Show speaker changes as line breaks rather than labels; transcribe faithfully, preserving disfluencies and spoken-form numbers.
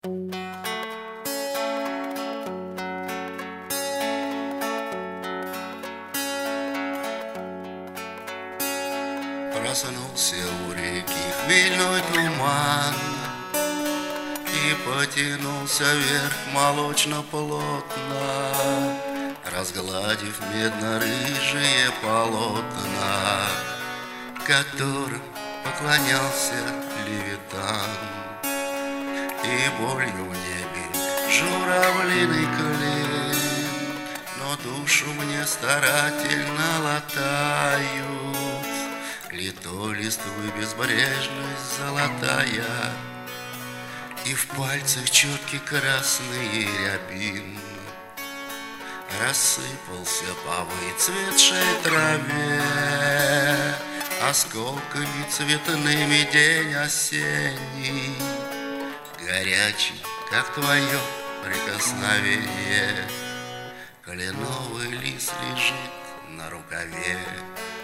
Проснулся у реки хмельной туман и потянулся вверх молочно-плотно, разгладив медно-рыжие полотна, которым поклонялся Левитан. И болью в небе журавлиный клин, но душу мне старательно латают лито листвы безбрежность золотая, и в пальцах четкий красный рябин рассыпался по выцветшей траве осколками цветными день осенний, горячий, как твое прикосновение. Кленовый лист лежит на рукаве.